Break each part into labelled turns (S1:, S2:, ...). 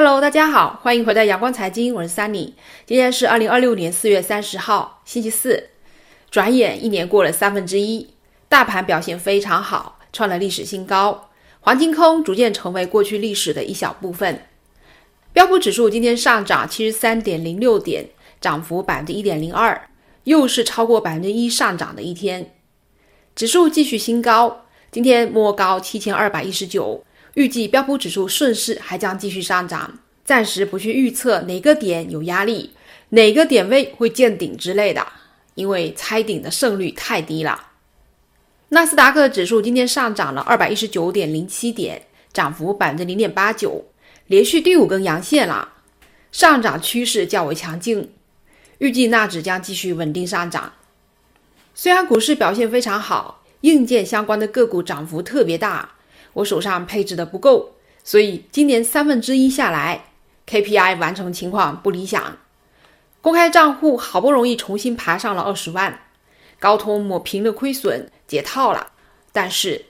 S1: Hello， 大家好，欢迎回到阳光财经，我是 Sunny。今天是2026年4月30号，星期四。转眼一年过了1/3，大盘表现非常好，创了历史新高，黄金空逐渐成为过去历史的一小部分。标普指数今天上涨 73.06 点，涨幅 1.02%， 又是超过 1% 上涨的一天。指数继续新高，今天摸高7219，预计标普指数顺势还将继续上涨，暂时不去预测哪个点有压力，哪个点位会见顶之类的，因为猜顶的胜率太低了。纳斯达克指数今天上涨了 219.07 点，涨幅 0.89%， 连续第5根阳线了，上涨趋势较为强劲，预计纳指将继续稳定上涨。虽然股市表现非常好，硬件相关的个股涨幅特别大，我手上配置的不够，所以今年1/3下来 KPI 完成情况不理想。公开账户好不容易重新爬上了20万，高通抹平了亏损解套了，但是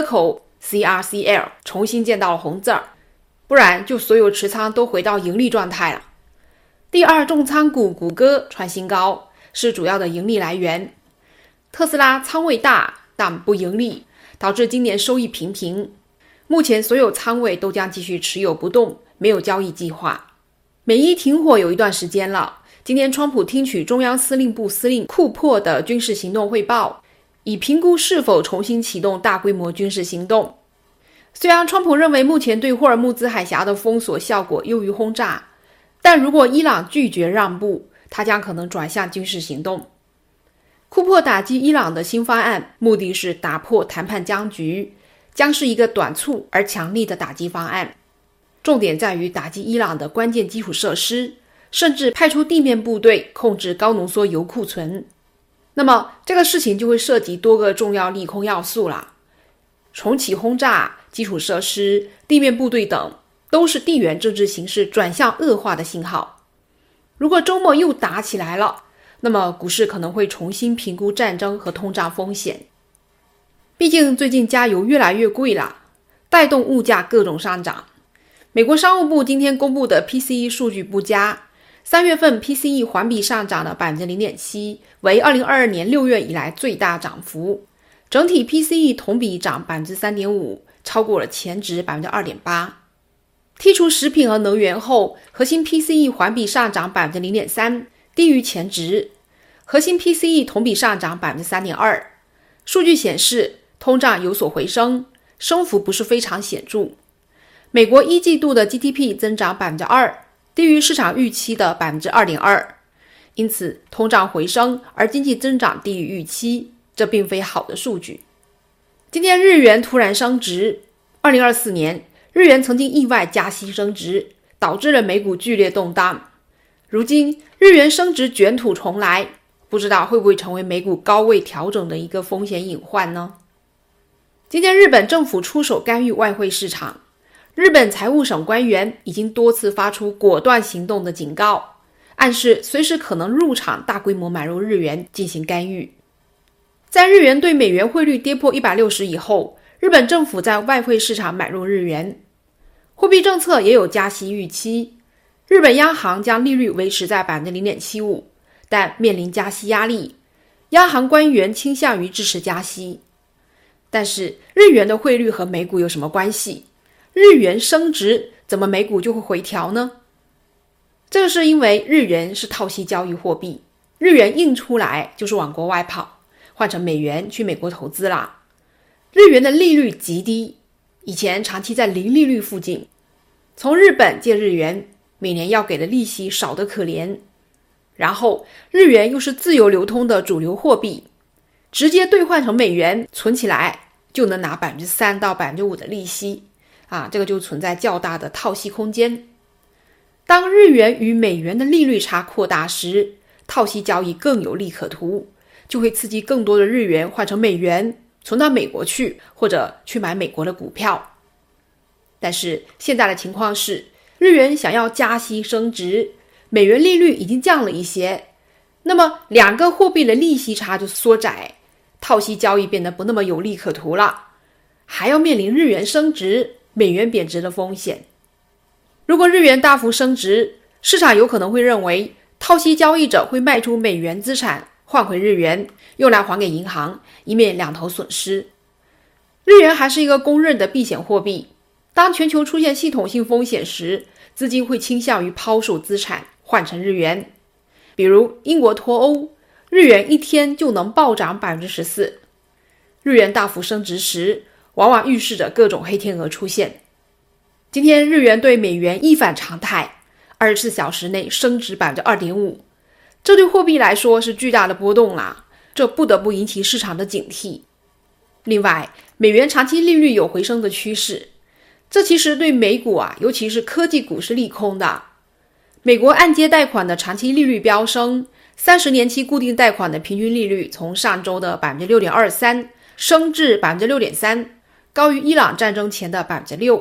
S1: CRCL 重新见到了红字儿，不然就所有持仓都回到盈利状态了。第二重仓股谷歌创新高，是主要的盈利来源。特斯拉仓位大但不盈利，导致今年收益平平，目前所有仓位都将继续持有不动，没有交易计划。美伊停火有一段时间了，今天川普听取中央司令部司令库珀的军事行动汇报，以评估是否重新启动大规模军事行动。虽然川普认为目前对霍尔木兹海峡的封锁效果优于轰炸，但如果伊朗拒绝让步，他将可能转向军事行动。库珀打击伊朗的新方案目的是打破谈判僵局，将是一个短促而强力的打击方案，重点在于打击伊朗的关键基础设施，甚至派出地面部队控制高浓缩铀库存。那么这个事情就会涉及多个重要利空要素了，重启轰炸、基础设施、地面部队等都是地缘政治形势转向恶化的信号。如果周末又打起来了，那么股市可能会重新评估战争和通胀风险。毕竟最近加油越来越贵了，带动物价各种上涨。美国商务部今天公布的 PCE 数据不佳，3月份 PCE 环比上涨了 0.7%， 为2022年6月以来最大涨幅。整体 PCE 同比涨 3.5%， 超过了前值 2.8%。 剔除食品和能源后，核心 PCE 环比上涨 0.3%， 低于前值。核心 PCE 同比上涨 3.2%。 数据显示通胀有所回升，升幅不是非常显著。美国一季度的 GDP 增长 2%， 低于市场预期的 2.2%， 因此通胀回升而经济增长低于预期，这并非好的数据。今天日元突然升值，2024年日元曾经意外加息升值，导致了美股剧烈动荡。如今日元升值卷土重来，不知道会不会成为美股高位调整的一个风险隐患呢？今天日本政府出手干预外汇市场，日本财务省官员已经多次发出果断行动的警告，暗示随时可能入场大规模买入日元进行干预。在日元对美元汇率跌破160以后，日本政府在外汇市场买入日元，货币政策也有加息预期。日本央行将利率维持在 0.75%， 但面临加息压力，央行官员倾向于支持加息。但是日元的汇率和美股有什么关系？日元升值，怎么美股就会回调呢？这个是因为日元是套息交易货币，日元印出来就是往国外跑，换成美元去美国投资啦。日元的利率极低，以前长期在零利率附近，从日本借日元，每年要给的利息少得可怜。然后日元又是自由流通的主流货币，直接兑换成美元存起来就能拿 3% 到 5% 的利息这个就存在较大的套息空间。当日元与美元的利率差扩大时，套息交易更有利可图，就会刺激更多的日元换成美元存到美国去，或者去买美国的股票。但是现在的情况是，日元想要加息升值，美元利率已经降了一些，那么两个货币的利息差就缩窄，套息交易变得不那么有利可图了，还要面临日元升值、美元贬值的风险。 如果日元大幅升值，市场有可能会认为套息交易者会卖出美元资产换回日元，用来还给银行，以免两头损失。日元还是一个公认的避险货币，当全球出现系统性风险时，资金会倾向于抛售资产换成日元。比如英国脱欧，日元一天就能暴涨 14%。 日元大幅升值时，往往预示着各种黑天鹅出现。今天日元对美元一反常态，24小时内升值 2.5%， 这对货币来说是巨大的波动啦，这不得不引起市场的警惕。另外，美元长期利率有回升的趋势，这其实对美股尤其是科技股是利空的。美国按揭贷款的长期利率飙升，30年期固定贷款的平均利率从上周的 6.23% 升至 6.3%， 高于伊朗战争前的 6%。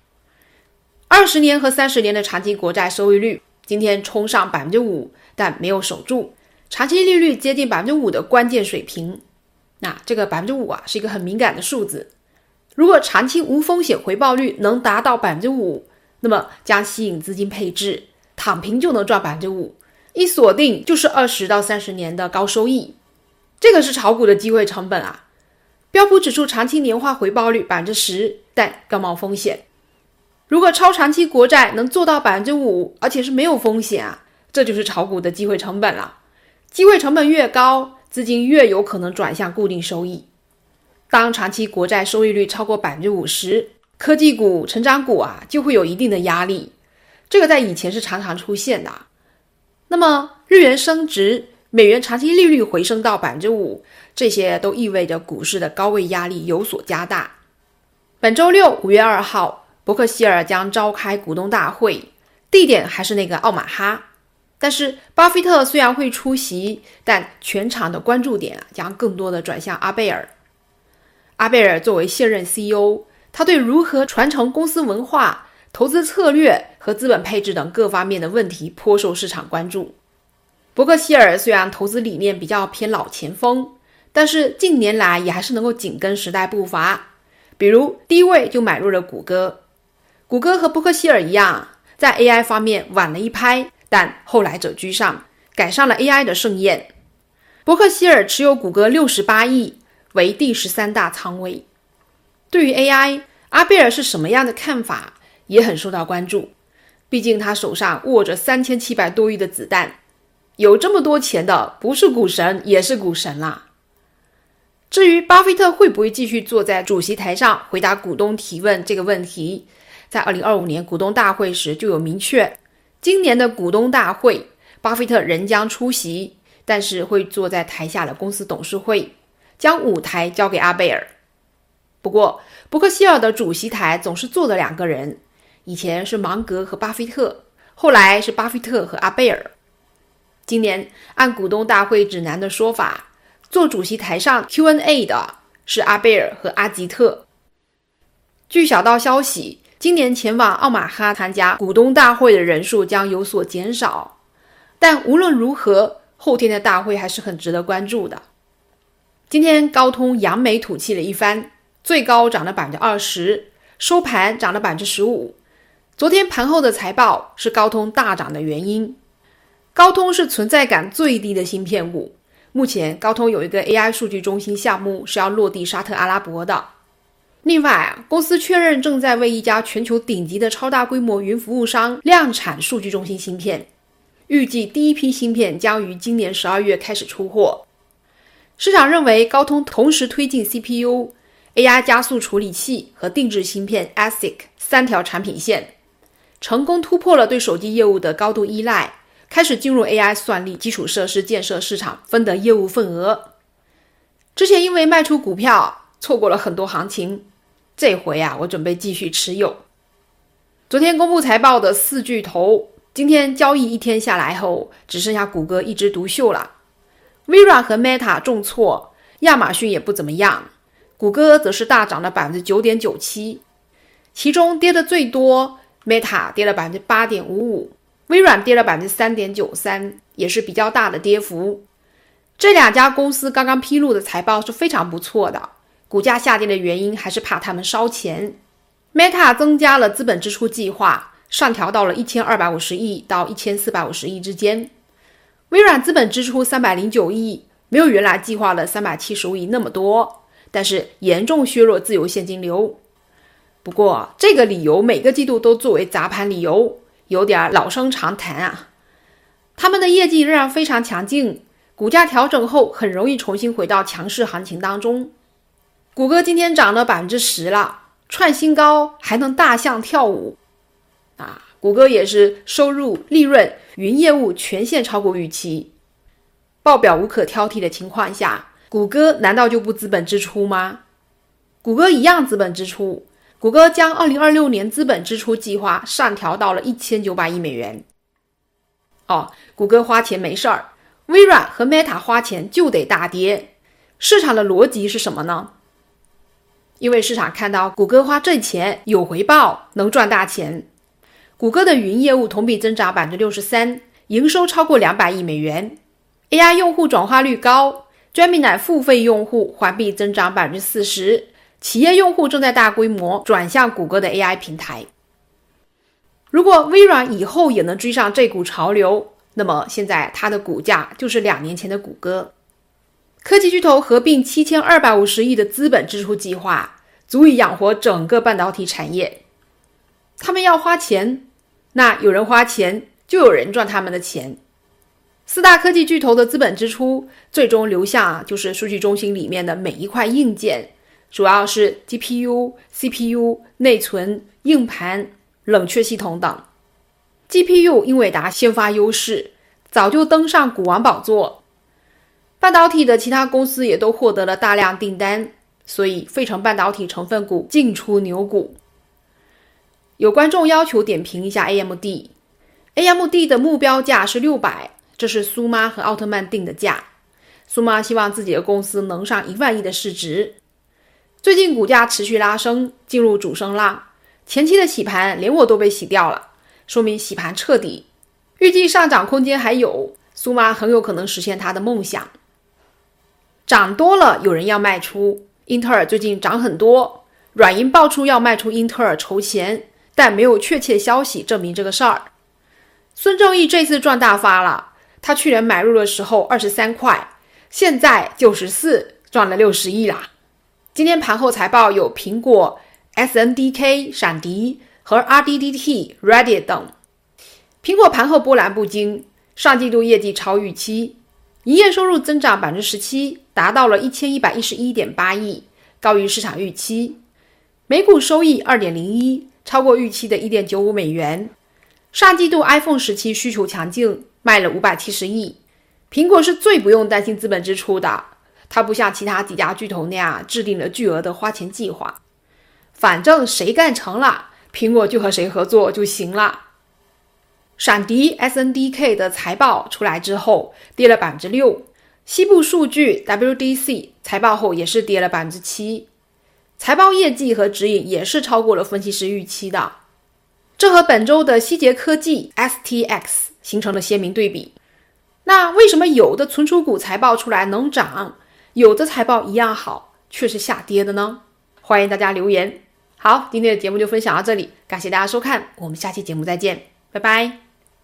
S1: 20年和30年的长期国债收益率今天冲上 5%， 但没有守住长期利率接近 5% 的关键水平。那这个 5% 是一个很敏感的数字，如果长期无风险回报率能达到 5%， 那么将吸引资金配置，躺平就能赚 5%， 一锁定就是20到30年的高收益。这个是炒股的机会成本啊。标普指数长期年化回报率 10%， 但更冒风险。如果超长期国债能做到 5%， 而且是没有风险这就是炒股的机会成本了。机会成本越高，资金越有可能转向固定收益。当长期国债收益率超过 50%， 科技股、成长股就会有一定的压力，这个在以前是常常出现的。那么日元升值，美元长期利率回升到 5%， 这些都意味着股市的高位压力有所加大。本周六5月2号，伯克希尔将召开股东大会，地点还是那个奥马哈。但是巴菲特虽然会出席，但全场的关注点将更多的转向阿贝尔。阿贝尔作为现任 CEO， 他对如何传承公司文化、投资策略和资本配置等各方面的问题颇受市场关注。伯克希尔虽然投资理念比较偏老前锋，但是近年来也还是能够紧跟时代步伐。比如第一位就买入了谷歌。谷歌和伯克希尔一样，在 AI 方面晚了一拍，但后来者居上，赶上了 AI 的盛宴。伯克希尔持有谷歌68亿，为第13大仓位。对于 AI， 阿贝尔是什么样的看法也很受到关注，毕竟他手上握着3700多亿的子弹，有这么多钱的不是股神也是股神啦。至于巴菲特会不会继续坐在主席台上回答股东提问这个问题，在2025年股东大会时就有明确，今年的股东大会巴菲特仍将出席，但是会坐在台下的公司董事会，将舞台交给阿贝尔。不过伯克希尔的主席台总是坐着两个人，以前是芒格和巴菲特，后来是巴菲特和阿贝尔。今年按股东大会指南的说法，坐主席台上 Q&A 的是阿贝尔和阿吉特。据小道消息，今年前往奥马哈参加股东大会的人数将有所减少，但无论如何，后天的大会还是很值得关注的。今天高通扬眉吐气了一番，最高涨了 20%， 收盘涨了 15%。 昨天盘后的财报是高通大涨的原因。高通是存在感最低的芯片股，目前高通有一个 AI 数据中心项目是要落地沙特阿拉伯的。另外公司确认正在为一家全球顶级的超大规模云服务商量产数据中心芯片，预计第一批芯片将于今年12月开始出货。市场认为高通同时推进 CPU、AI 加速处理器和定制芯片 ASIC 3条产品线，成功突破了对手机业务的高度依赖，开始进入 AI 算力基础设施建设市场，分得业务份额。之前因为卖出股票错过了很多行情，这回我准备继续持有。昨天公布财报的4巨头，今天交易一天下来后，只剩下谷歌一枝独秀了。微软和 Meta 重挫，亚马逊也不怎么样，谷歌则是大涨了 9.97%， 其中跌的最多 Meta 跌了 8.55%， 微软跌了 3.93%， 也是比较大的跌幅。这两家公司刚刚披露的财报是非常不错的，股价下跌的原因还是怕他们烧钱。Meta 增加了资本支出计划， 上调到了1250亿到1450亿之间。微软资本支出309亿，没有原来计划的375亿那么多，但是严重削弱自由现金流。不过这个理由每个季度都作为砸盘理由，有点老生常谈啊。他们的业绩仍然非常强劲，股价调整后很容易重新回到强势行情当中。谷歌今天涨了 10% 了，创新高还能大象跳舞谷歌也是收入、利润、云业务全线超过预期，报表无可挑剔的情况下，谷歌难道就不资本支出吗？谷歌一样资本支出，谷歌将2026年资本支出计划上调到了1900亿美元。谷歌花钱没事儿，微软和 Meta 花钱就得大跌，市场的逻辑是什么呢？因为市场看到谷歌花这钱有回报，能赚大钱。谷歌的云业务同比增长 63%， 营收超过200亿美元。AI 用户转化率高， Gemini 付费用户环比增长 40%， 企业用户正在大规模转向谷歌的 AI 平台。如果微软以后也能追上这股潮流，那么现在它的股价就是2年前的谷歌。科技巨头合并7250亿的资本支出计划，足以养活整个半导体产业。他们要花钱，那有人花钱，就有人赚他们的钱。4大科技巨头的资本支出最终流向就是数据中心里面的每一块硬件，主要是 GPU、CPU、内存、硬盘、冷却系统等。GPU 英伟达先发优势，早就登上股王宝座。半导体的其他公司也都获得了大量订单，所以费城半导体成分股净出牛股。有观众要求点评一下 AMD。AMD 的目标价是600，这是苏妈和奥特曼定的价。苏妈希望自己的公司能上1万亿的市值。最近股价持续拉升，进入主升浪，前期的洗盘连我都被洗掉了，说明洗盘彻底，预计上涨空间还有，苏妈很有可能实现她的梦想。涨多了有人要卖出，英特尔最近涨很多，软银爆出要卖出英特尔筹钱，但没有确切消息证明这个事儿。孙正义这次赚大发了，他去年买入的时候23块，现在94，赚了60亿啦。今天盘后财报有苹果、SNDK、闪迪和 RDDT、Reddit 等。苹果盘后波澜不惊，上季度业绩超预期，营业收入增长 17%， 达到了 1111.8 亿，高于市场预期。每股收益 2.01， 超过预期的 1.95 美元。上季度 iPhone 17需求强劲，卖了570亿。苹果是最不用担心资本支出的，它不像其他几家巨头那样制定了巨额的花钱计划，反正谁干成了，苹果就和谁合作就行了。闪迪 SNDK 的财报出来之后跌了 6%， 西部数据 WDC 财报后也是跌了 7%， 财报业绩和指引也是超过了分析师预期的，这和本周的希捷科技 STX 形成了鲜明对比。那为什么有的存储股财报出来能涨，有的财报一样好却是下跌的呢？欢迎大家留言。好，今天的节目就分享到这里，感谢大家收看，我们下期节目再见，拜拜。